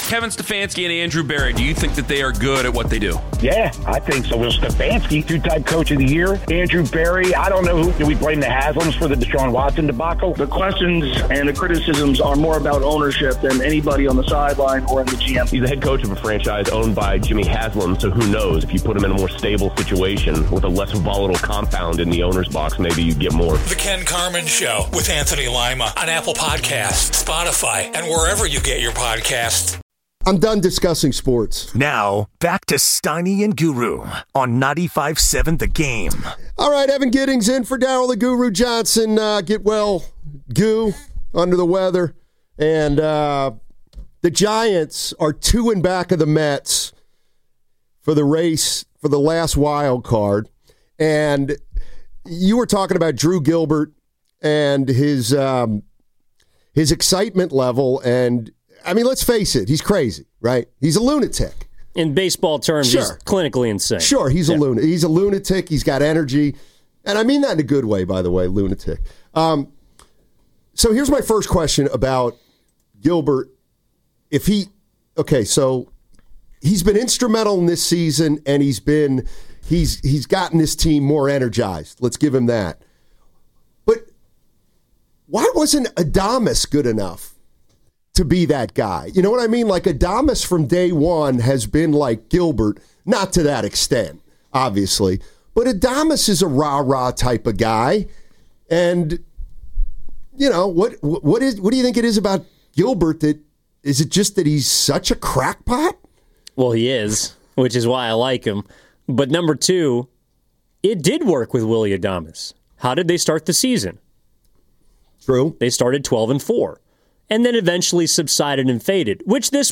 Kevin Stefanski and Andrew Berry, do you think that they are good at what they do? Yeah, I think so. Will Stefanski, two-time coach of the year. Andrew Berry, I don't know who. Do we blame the Haslams for the Deshaun Watson debacle? The questions and the criticisms are more about ownership than anybody on the sideline or in the GM. He's the head coach of a franchise owned by Jimmy Haslam, so who knows? If you put him in a more stable situation with a less volatile compound in the owner's box, maybe you get more. The Ken Carman Show with Anthony Lima on Apple Podcasts, Spotify, and wherever you get your podcasts. I'm done discussing sports. Now, back to Steiny and Guru on 95.7 The Game. All right, Evan Giddings in for Darryl the Guru Johnson. Get well, Goo, under the weather. And the Giants are 2 in back of the Mets for the race for the last wild card. And you were talking about Drew Gilbert and his excitement level. And, I mean, let's face it, he's crazy, right? He's a lunatic. In baseball terms, sure. He's clinically insane. Sure, he's a lunatic. He's a lunatic. He's got energy. And I mean that in a good way, by the way, lunatic. So here's my first question about Gilbert. So he's been instrumental in this season, and he's gotten this team more energized. Let's give him that. But why wasn't Adames good enough to be that guy? You know what I mean? Like, Adames from day one has been like Gilbert, not to that extent, obviously. But Adames is a rah-rah type of guy. And, you know, what do you think it is about Gilbert that, is it just that he's such a crackpot? Well, he is, which is why I like him. But number two, it did work with Willy Adames. How did they start the season? True. They started 12-4. And then eventually subsided and faded, which this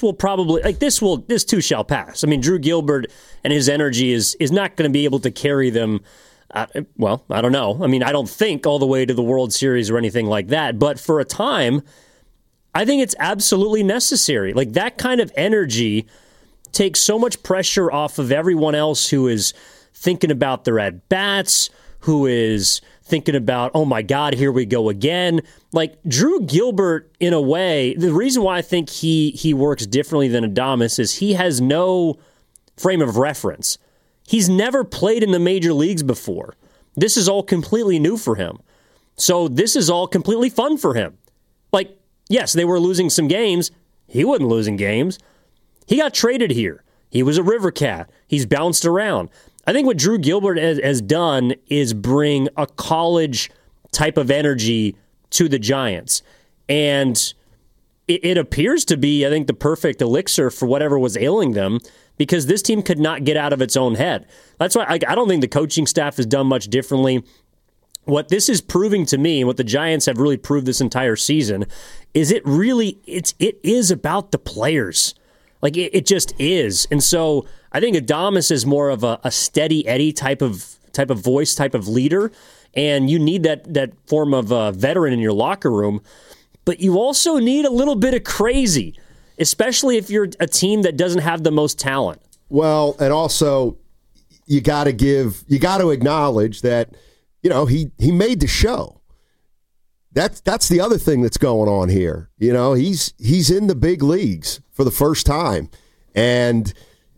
too shall pass. I mean, Drew Gilbert and his energy is not going to be able to carry them, I don't know. I mean, I don't think all the way to the World Series or anything like that. But for a time, I think it's absolutely necessary. Like, that kind of energy takes so much pressure off of everyone else who is thinking about their at-bats, who is thinking about, oh my God, here we go again. Like, Drew Gilbert, in a way, the reason why I think he works differently than Adames is he has no frame of reference. He's never played in the major leagues before. This is all completely new for him. So this is all completely fun for him. Like, yes, they were losing some games. He wasn't losing games. He got traded here. He was a River Cat. He's bounced around. I think what Drew Gilbert has done is bring a college type of energy to the Giants. And it appears to be, I think, the perfect elixir for whatever was ailing them, because this team could not get out of its own head. That's why I don't think the coaching staff has done much differently. What this is proving to me, and what the Giants have really proved this entire season, is it is about the players. Like, it just is. And so I think Adames is more of a steady Eddie type of voice, type of leader, and you need that form of veteran in your locker room. But you also need a little bit of crazy, especially if you're a team that doesn't have the most talent. Well, and also you got to acknowledge that, you know, he made the show. That's the other thing that's going on here. You know, he's in the big leagues for the first time, and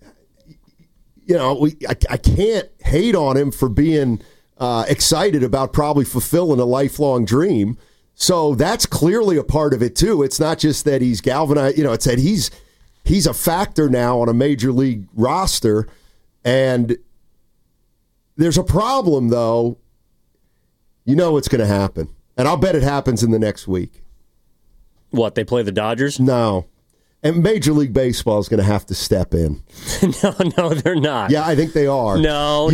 you know, I can't hate on him for being excited about probably fulfilling a lifelong dream. So that's clearly a part of it too. It's not just that he's galvanized. You know, it's that he's a factor now on a major league roster, and there's a problem though. You know what's going to happen. And I'll bet it happens in the next week. What, they play the Dodgers? No. And Major League Baseball is going to have to step in. No, they're not. Yeah, I think they are. No.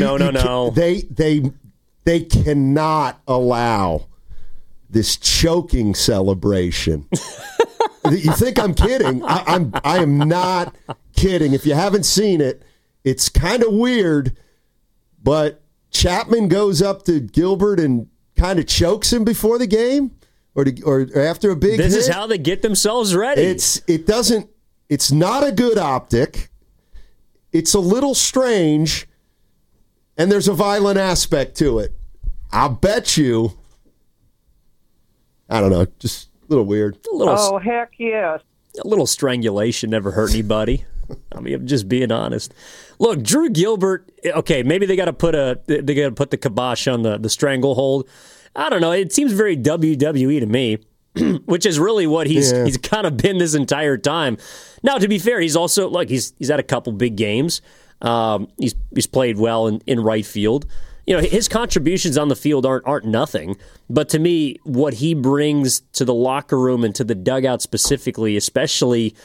They cannot allow this choking celebration. You think I'm kidding? I am not kidding. If you haven't seen it, it's kind of weird, but Chapman goes up to Gilbert and kind of chokes him before the game or after a big hit. This is how they get themselves ready. It's not a good optic. It's a little strange, and there's a violent aspect to it. I'll bet you, I don't know, just a little weird. Oh, heck yes. A little strangulation never hurt anybody. I mean, I'm just being honest. Look, Drew Gilbert, okay, maybe they got to put the kibosh on the stranglehold. I don't know. It seems very WWE to me, which is really what he's kind of been this entire time. Now, to be fair, he's also, look, he's had a couple big games. He's played well in right field. You know, his contributions on the field aren't nothing. But to me, what he brings to the locker room and to the dugout specifically, especially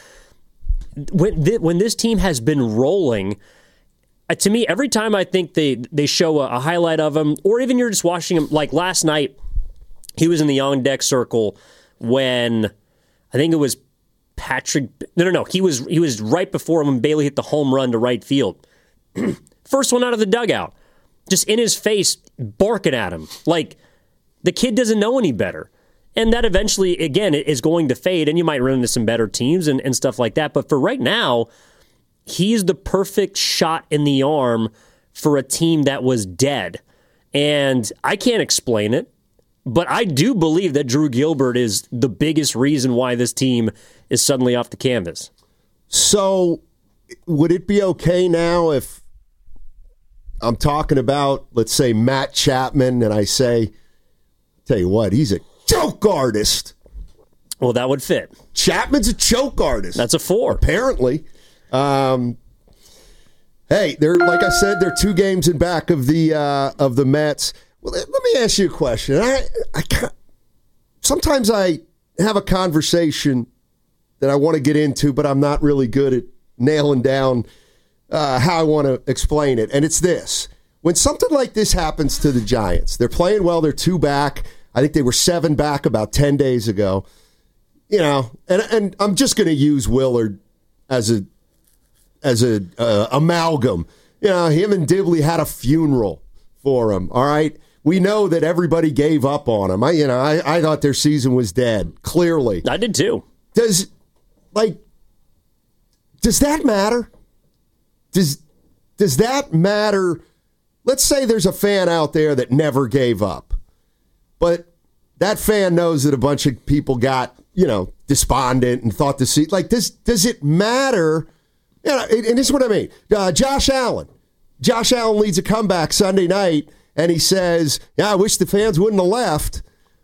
when this team has been rolling, to me, every time I think they show a highlight of him, or even you're just watching him, like last night, he was in the on deck circle when I think it was Patrick. No. He was right before him when Bailey hit the home run to right field. First one out of the dugout, just in his face, barking at him like the kid doesn't know any better. And that eventually, again, is going to fade, and you might run into some better teams and stuff like that. But for right now, he's the perfect shot in the arm for a team that was dead. And I can't explain it, but I do believe that Drew Gilbert is the biggest reason why this team is suddenly off the canvas. So would it be okay now if I'm talking about, let's say, Matt Chapman, and I say, tell you what, he's a choke artist? Well, that would fit. Chapman's a choke artist. That's a 4. Apparently. Hey, they're, like I said, they're 2 games in back of the Mets. Well, let me ask you a question. Sometimes I have a conversation that I want to get into, but I'm not really good at nailing down how I want to explain it. And it's this. When something like this happens to the Giants, they're playing well, they're 2 back. I think they were 7 back about 10 days ago. You know, and I'm just going to use Willard as a amalgam. You know, him and Dibley had a funeral for him, all right? We know that everybody gave up on him. I thought their season was dead, clearly. I did too. Does that matter? Does that matter? Let's say there's a fan out there that never gave up, but that fan knows that a bunch of people got, despondent and thought does it matter? And this is what I mean. Josh Allen leads a comeback Sunday night, and he says, I wish the fans wouldn't have left.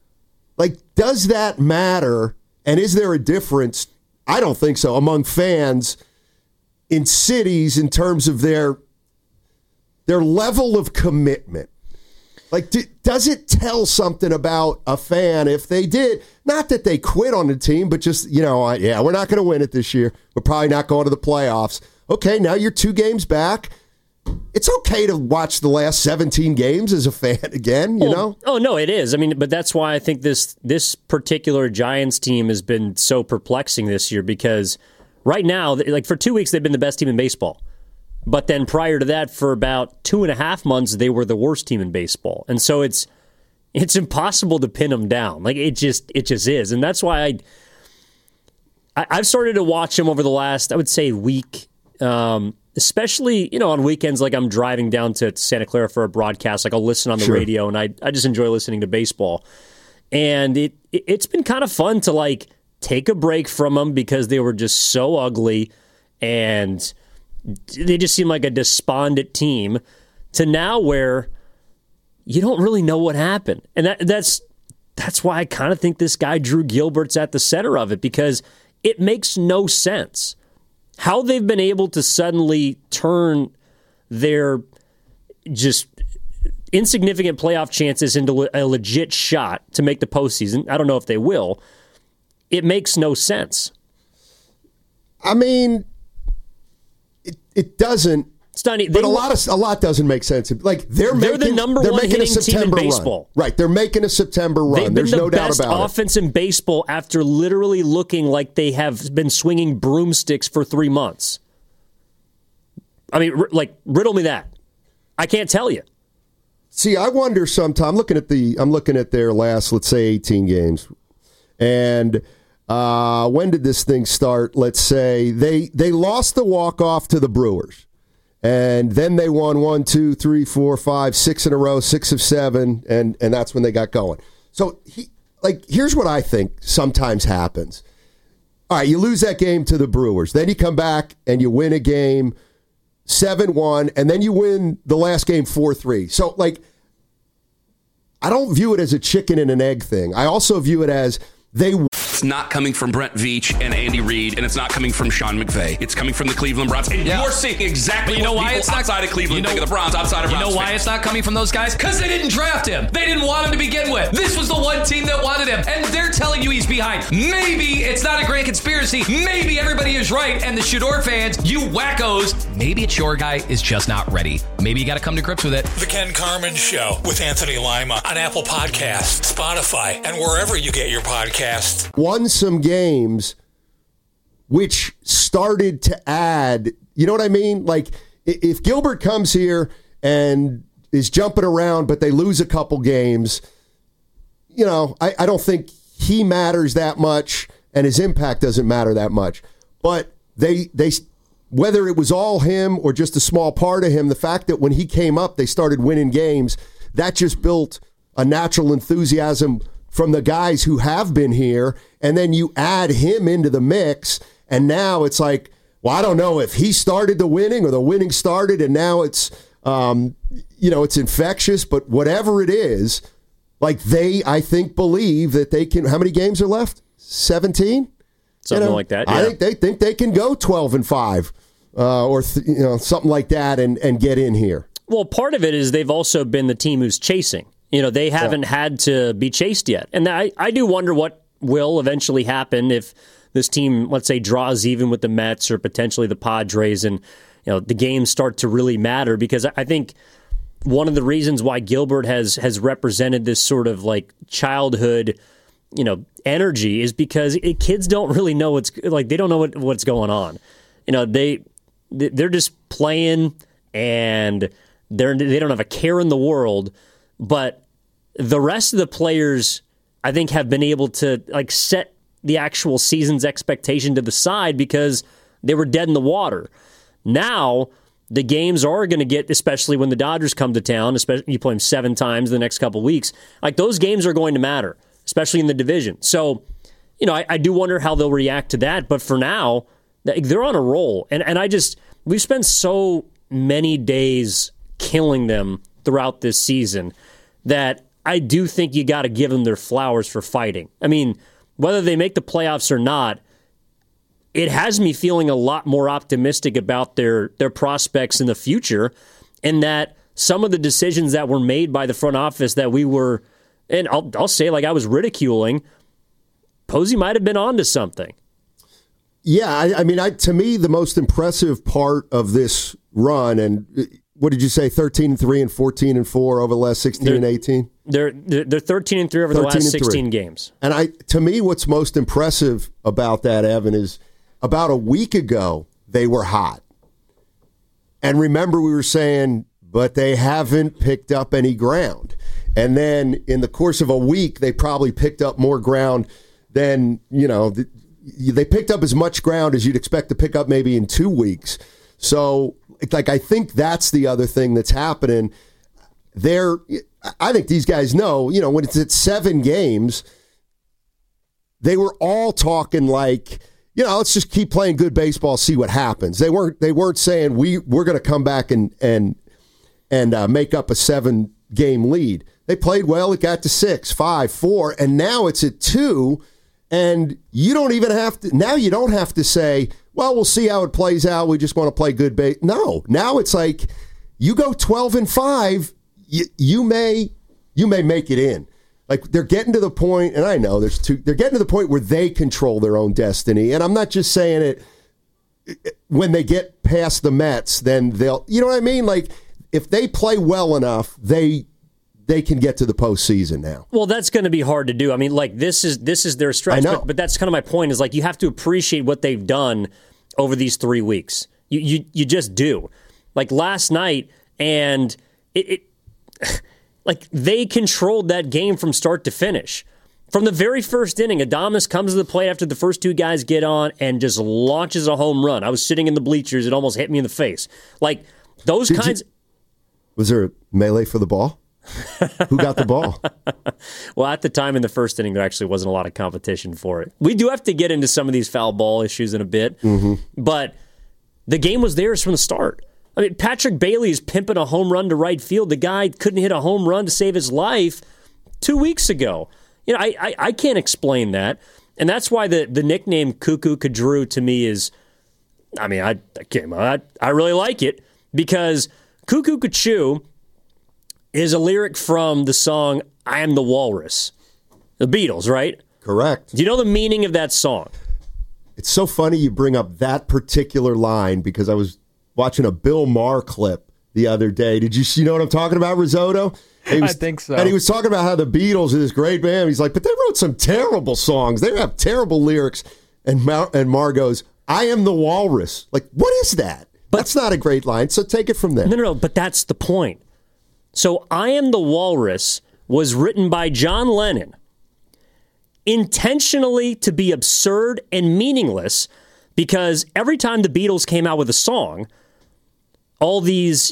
Does that matter? And is there a difference? I don't think so, among fans in cities in terms of their level of commitment. Does it tell something about a fan if they did? Not that they quit on the team, but just, we're not going to win it this year. We're probably not going to the playoffs. Okay, now you're 2 games back. It's okay to watch the last 17 games as a fan again, you know? Oh, no, it is. I mean, but that's why I think this particular Giants team has been so perplexing this year, because right now, for 2 weeks, they've been the best team in baseball. But then prior to that, for about 2.5 months, they were the worst team in baseball. And so it's impossible to pin them down. It just is. And that's why I've started to watch them over the last, I would say, week, especially, on weekends, I'm driving down to Santa Clara for a broadcast. I'll listen on the radio, and I just enjoy listening to baseball. And it's been kind of fun to, take a break from them because they were just so ugly, and they just seem like a despondent team, to now where you don't really know what happened. And that's why I kind of think this guy, Drew Gilbert's at the center of it, because it makes no sense how they've been able to suddenly turn their just insignificant playoff chances into a legit shot to make the postseason. I don't know if they will. It makes no sense. I mean, it doesn't. Stunning, but a lot doesn't make sense. They're the number one hitting team in baseball. Run. Right, they're making a September run. There's no doubt about it. They've been the best offense in baseball after literally looking like they have been swinging broomsticks for 3 months. I mean, riddle me that. I can't tell you. See, I wonder sometimes. I'm looking at their last, let's say, 18 games, and when did this thing start? Let's say they lost the walk-off to the Brewers. And then they won 1, 2, 3, 4, 5, 6 in a row, 6 of 7, and that's when they got going. So here's what I think sometimes happens. All right, you lose that game to the Brewers. Then you come back and you win a game 7-1, and then you win the last game 4-3. So, like, I don't view it as a chicken and an egg thing. I also view it as It's not coming from Brent Veach and Andy Reid, and it's not coming from Sean McVay. It's coming from the Cleveland Browns. And you're seeing exactly what people outside of Cleveland think of the Browns, outside of Browns. You know why it's not coming from those guys? Because they didn't draft him. They didn't want him to begin with. This was the one team that wanted him, and they're telling you he's behind. Maybe it's not a grand conspiracy. Maybe everybody is right, and the Shador fans, you wackos, maybe it's your guy is just not ready. Maybe you got to come to grips with it. The Ken Carman Show with Anthony Lima on Apple Podcasts, Spotify, and wherever you get your podcasts. Won some games which started to add, you know what I mean? Like, if Gilbert comes here and is jumping around, but they lose a couple games, you know, I don't think he matters that much, and his impact doesn't matter that much. But they whether it was all him or just a small part of him, the fact that when he came up, they started winning games, that just built a natural enthusiasm from the guys who have been here, and then you add him into the mix, and now it's like, well, I don't know if he started the winning or the winning started, and now it's, it's infectious, but whatever it is, like I think, believe that they can. How many games are left? 17? Something like that. Yeah. I think they think they can go 12-5, or something like that, and get in here. Well, part of it is they've also been the team who's chasing. They haven't had to be chased yet. And I do wonder what will eventually happen if this team, let's say, draws even with the Mets or potentially the Padres, and the games start to really matter. Because I think one of the reasons why Gilbert has represented this sort of like childhood, energy is because kids don't really know they don't know what's going on. They're just playing, and they don't have a care in the world. But the rest of the players, I think, have been able to set the actual season's expectation to the side because they were dead in the water. Now, the games are going to get, especially when the Dodgers come to town, especially you play them 7 times in the next couple of weeks, those games are going to matter, especially in the division. So, I do wonder how they'll react to that. But for now, they're on a roll. And we've spent so many days killing them throughout this season that I do think you got to give them their flowers for fighting. I mean, whether they make the playoffs or not, it has me feeling a lot more optimistic about their prospects in the future, and that some of the decisions that were made by the front office that we were, and I'll say, I was ridiculing, Posey might have been onto something. Yeah, to me, the most impressive part of this run, and what did you say, 13-3 and 14-4 over the last 16 and 18? They're 13-3 over the last 16 games. And to me, what's most impressive about that, Evan, is about a week ago, they were hot. And remember, we were saying, but they haven't picked up any ground. And then in the course of a week, they probably picked up more ground than, they picked up as much ground as you'd expect to pick up maybe in 2 weeks. So, I think that's the other thing that's happening. I think these guys know, when it's at 7 games, they were all talking let's just keep playing good baseball, see what happens. They weren't saying we're going to come back and make up a 7-game lead. They played well. It got to 6, 5, 4, and now it's at 2. And you don't have to say, well, we'll see how it plays out. We just want to play good base. No, now it's you go 12-5, you may make it in. They're getting to the point, and I know they're getting to the point where they control their own destiny. And I'm not just saying it when they get past the Mets, then they'll, you know what I mean? If they play well enough, they can get to the postseason now. Well, that's going to be hard to do. I mean, this is their stretch. I know. But that's kind of my point is you have to appreciate what they've done over these 3 weeks. You just do. Last night, and it they controlled that game from start to finish. From the very first inning, Adames comes to the plate after the first 2 guys get on and just launches a home run. I was sitting in the bleachers. It almost hit me in the face. Was there a melee for the ball? Who got the ball? Well, at the time in the first inning, there actually wasn't a lot of competition for it. We do have to get into some of these foul ball issues in a bit, but the game was theirs from the start. I mean, Patrick Bailey is pimping a home run to right field. The guy couldn't hit a home run to save his life 2 weeks ago. You know, I can't explain that. And that's why the nickname Cuckoo Kadru to me is, I mean, I really like it because Cuckoo Kachoo is a lyric from the song I Am the Walrus. The Beatles, right? Correct. Do you know the meaning of that song? It's so funny you bring up that particular line because I was watching a Bill Maher clip the other day. Did you know what I'm talking about, Risotto? I think so. And he was talking about how the Beatles are this great band. He's like, but they wrote some terrible songs. They have terrible lyrics. And Maher goes, I am the walrus. Like, what is that? That's not a great line, so take it from there. No, but that's the point. So I Am the Walrus was written by John Lennon intentionally to be absurd and meaningless because every time the Beatles came out with a song, all these,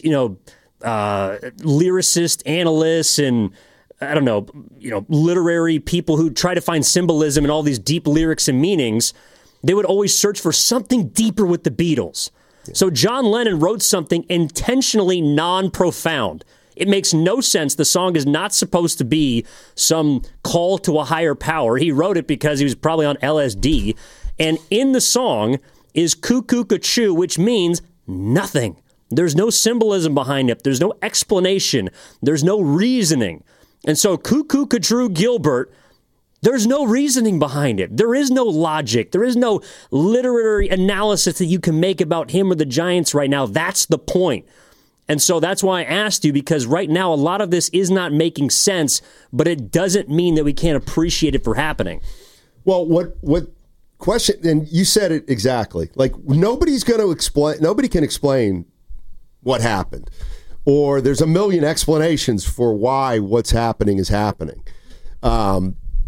lyricist analysts and literary people who try to find symbolism in all these deep lyrics and meanings, they would always search for something deeper with the Beatles. Yeah. So John Lennon wrote something intentionally non-profound. It makes no sense. The song is not supposed to be some call to a higher power. He wrote it because he was probably on LSD. And in the song is Cuckoo Kachoo, which means nothing. There's no symbolism behind it. There's no explanation. There's no reasoning. And so Cuckoo Kadru Gilbert, there's no reasoning behind it. There is no logic. There is no literary analysis that you can make about him or the Giants right now. That's the point. And so that's why I asked you, because right now a lot of this is not making sense, but it doesn't mean that we can't appreciate it for happening. Well, what question, and you said it exactly. Like, nobody can explain what happened. Or there's a million explanations for why what's happening is happening. But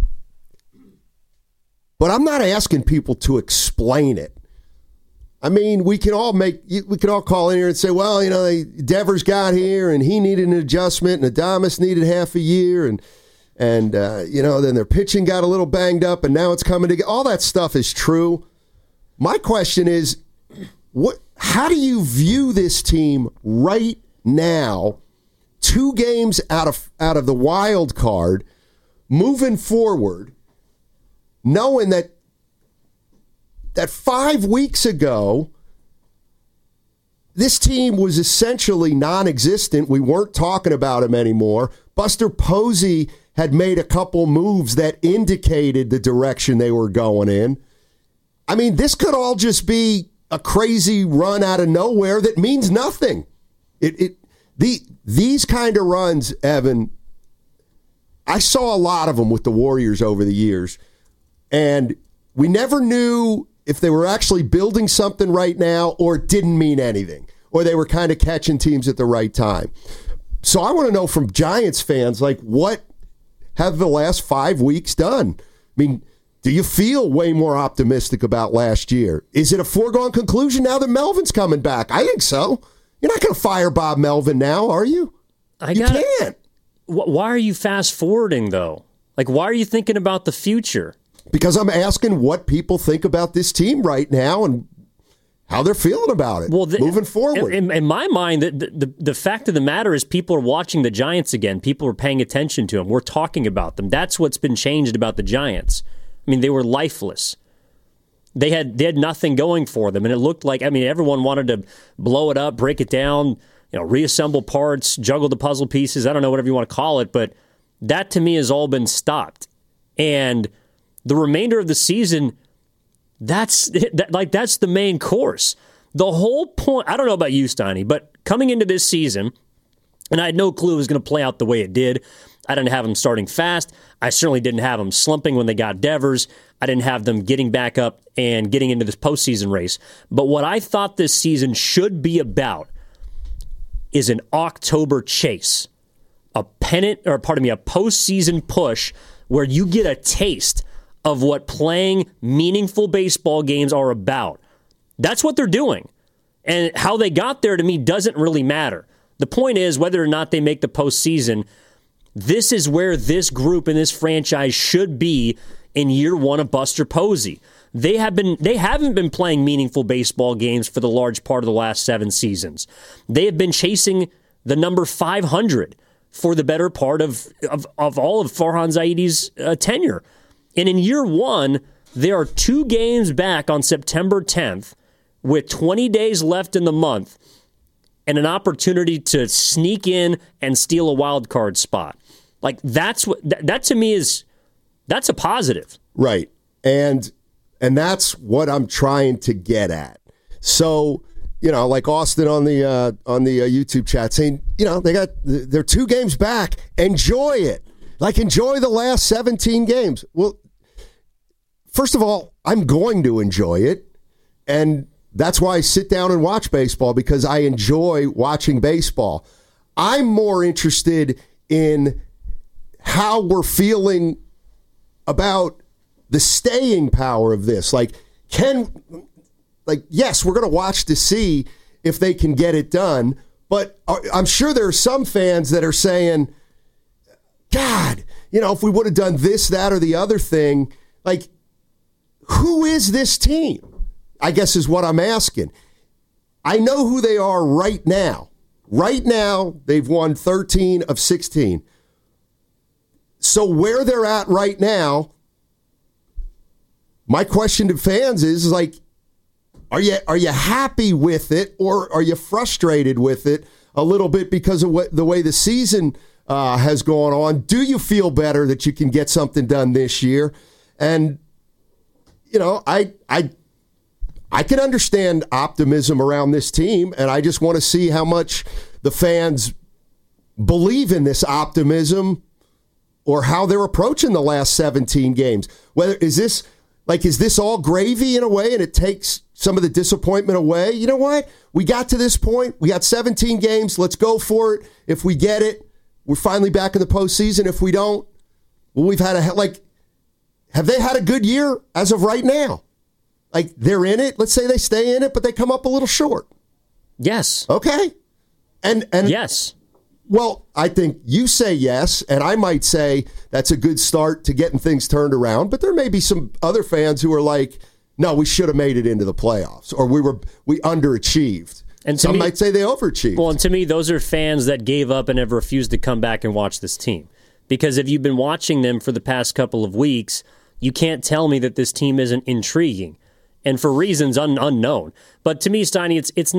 I'm not asking people to explain it. I mean, we can all call in here and say, well, Devers got here and he needed an adjustment and Adames needed half a year and then their pitching got a little banged up and now it's coming together. All that stuff is true. My question is, how do you view this team right now, 2 games out of the wild card, moving forward, knowing that 5 weeks ago, this team was essentially non-existent. We weren't talking about him anymore. Buster Posey had made a couple moves that indicated the direction they were going in. I mean, this could all just be a crazy run out of nowhere that means nothing. These kind of runs, Evan, I saw a lot of them with the Warriors over the years, and we never knew if they were actually building something right now or it didn't mean anything, or they were kind of catching teams at the right time. So I want to know from Giants fans, like, what have the last 5 weeks done? I mean, do you feel way more optimistic about last year? Is it a foregone conclusion now that Melvin's coming back? I think so. You're not going to fire Bob Melvin now, are you? You can't. Why are you fast forwarding, though? Like, why are you thinking about the future? Because I'm asking what people think about this team right now and how they're feeling about it moving forward. In my mind, the fact of the matter is people are watching the Giants again. People are paying attention to them. We're talking about them. That's what's been changed about the Giants. I mean, they were lifeless. They had nothing going for them, and it looked like, everyone wanted to blow it up, break it down, reassemble parts, juggle the puzzle pieces. I don't know, whatever you want to call it, but that to me has all been stopped. And the remainder of the season, that's the main course. The whole point, I don't know about you, Steiny, but coming into this season, and I had no clue it was going to play out the way it did. I didn't have them starting fast. I certainly didn't have them slumping when they got Devers. I didn't have them getting back up and getting into this postseason race. But what I thought this season should be about is an October chase, a postseason push where you get a taste of what playing meaningful baseball games are about. That's what they're doing. And how they got there, to me, doesn't really matter. The point is, whether or not they make the postseason, This is where this group and this franchise should be in year one of Buster Posey. They haven't been playing meaningful baseball games for the large part of the last 7 seasons. They have been chasing the number 500 for the better part of all of Farhan Zaidi's tenure. And in year one, they are 2 games back on September 10th with 20 days left in the month and an opportunity to sneak in and steal a wild card spot. Like, that to me that's a positive. Right. And that's what I'm trying to get at. So, like Austin on the YouTube chat saying, they're 2 games back. Enjoy it. Like, enjoy the last 17 games. Well, first of all, I'm going to enjoy it. And that's why I sit down and watch baseball, because I enjoy watching baseball. I'm more interested in how we're feeling about the staying power of this. Yes, we're going to watch to see if they can get it done, but I'm sure there are some fans that are saying, God, if we would have done this, that, or the other thing, like, who is this team? I guess is what I'm asking. I know who they are right now. Right now, they've won 13 of 16. So where they're at right now, my question to fans is like, are you happy with it, or are you frustrated with it a little bit because of the way the season has gone on? Do you feel better that you can get something done this year? And I can understand optimism around this team, and I just want to see how much the fans believe in this optimism or how they're approaching the last 17 games. Is this all gravy in a way, and it takes some of the disappointment away? You know what? We got to this point. We got 17 games. Let's go for it. If we get it, we're finally back in the postseason. If we don't, well, we've had have they had a good year as of right now? Like, they're in it. Let's say they stay in it, but they come up a little short. Yes. Okay. And yes. Well, I think you say yes, and I might say that's a good start to getting things turned around. But there may be some other fans who are like, no, we should have made it into the playoffs, or we underachieved. And some might say they overachieved. Well, and to me, those are fans that gave up and have refused to come back and watch this team. Because if you've been watching them for the past couple of weeks, you can't tell me that this team isn't intriguing. And for reasons unknown. But to me, Steiny,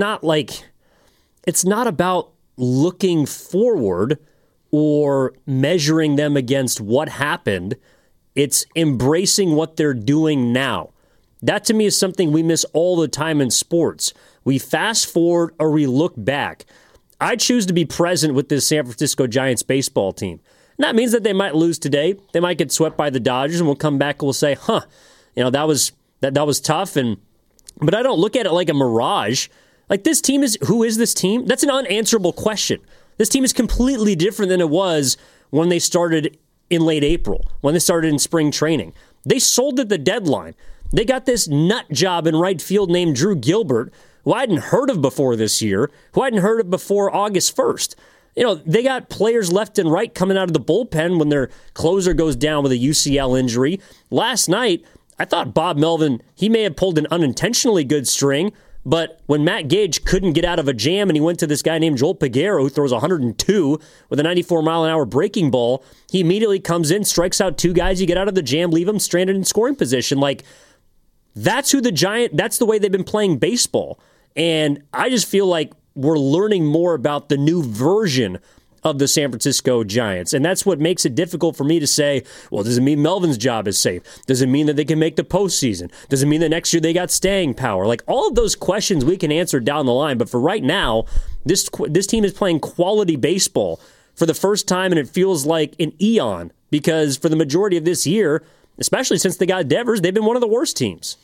it's not about looking forward or measuring them against what happened. It's embracing what they're doing now. That to me is something we miss all the time in sports. We fast forward or we look back. I choose to be present with this San Francisco Giants baseball team. And that means that they might lose today. They might get swept by the Dodgers, and we'll come back and we'll say, that was tough, but I don't look at it like a mirage. Like, this team who is this team? That's an unanswerable question. This team is completely different than it was when they started in late April, when they started in spring training. They sold at the deadline. They got this nut job in right field named Drew Gilbert, who I hadn't heard of before this year, who I hadn't heard of before August 1st. They got players left and right coming out of the bullpen when their closer goes down with a UCL injury. Last night, I thought Bob Melvin, he may have pulled an unintentionally good string, but when Matt Gage couldn't get out of a jam and he went to this guy named Joel Peguero, who throws 102 with a 94-mile-an-hour breaking ball, he immediately comes in, strikes out 2 guys, you get out of the jam, leave them stranded in scoring position. Like, that's the way they've been playing baseball. And I just feel like we're learning more about the new version of the San Francisco Giants. And that's what makes it difficult for me to say, well, does it mean Melvin's job is safe? Does it mean that they can make the postseason? Does it mean that next year they got staying power? Like, all of those questions we can answer down the line. But for right now, this team is playing quality baseball for the first time, and it feels like an eon, because for the majority of this year, especially since they got Devers, they've been one of the worst teams.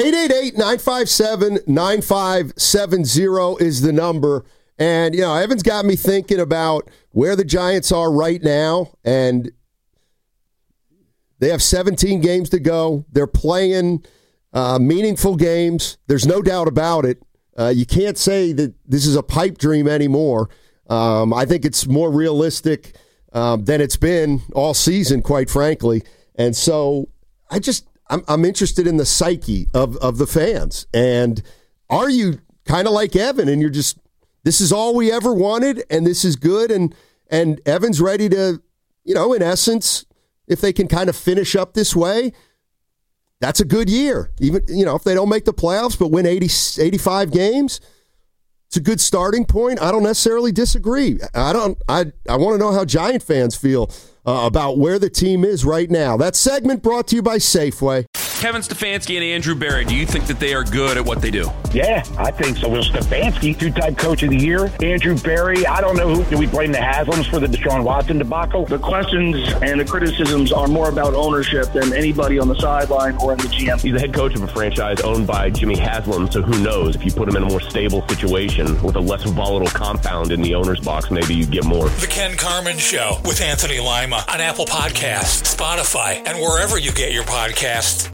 888-957-9570 is the number. And, Evan's got me thinking about where the Giants are right now, and they have 17 games to go. They're playing meaningful games. There's no doubt about it. You can't say that this is a pipe dream anymore. I think it's more realistic than it's been all season, quite frankly. And so I'm interested in the psyche of the fans. And are you kind of like Evan and you're just, this is all we ever wanted and this is good, and Evan's ready to, in essence, if they can kind of finish up this way, that's a good year. Even, if they don't make the playoffs but win 85 games, it's a good starting point. I don't necessarily disagree. I want to know how Giant fans feel about where the team is right now. That segment brought to you by Safeway. Kevin Stefanski and Andrew Berry, do you think that they are good at what they do? Yeah, I think so. Will Stefanski, two-time coach of the year. Andrew Berry, I don't know do we blame the Haslams for the Deshaun Watson debacle? The questions and the criticisms are more about ownership than anybody on the sideline or in the GM. He's the head coach of a franchise owned by Jimmy Haslam, so who knows? If you put him in a more stable situation with a less volatile compound in the owner's box, maybe you get more. The Ken Carman Show with Anthony Lima on Apple Podcasts, Spotify, and wherever you get your podcasts.